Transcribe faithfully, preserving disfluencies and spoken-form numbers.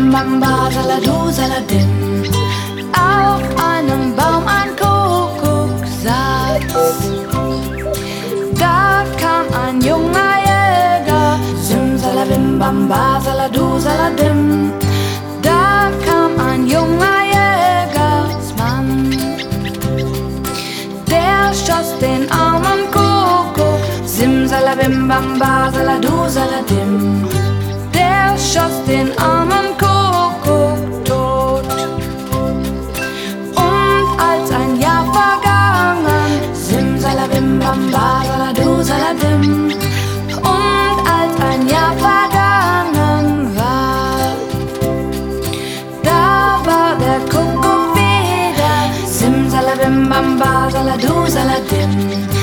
Salabim, bamba, saladu, saladim. Auf einem Baum ein Kuckuck saß. Da kam ein junger Jäger. Simsalabim, bamba, saladu, saladim. Da kam ein junger Jägersmann. Der schoss den armen Kuckuck. Simsalabim, bamba, saladu, saladim. Der schoss den armen Kuckuck tot. Und als ein Jahr vergangen, simsalabim, bamba, saladu, saladim. Und als ein Jahr vergangen war, da war der Kuckuck wieder. Simsalabim, bamba, saladu, saladim.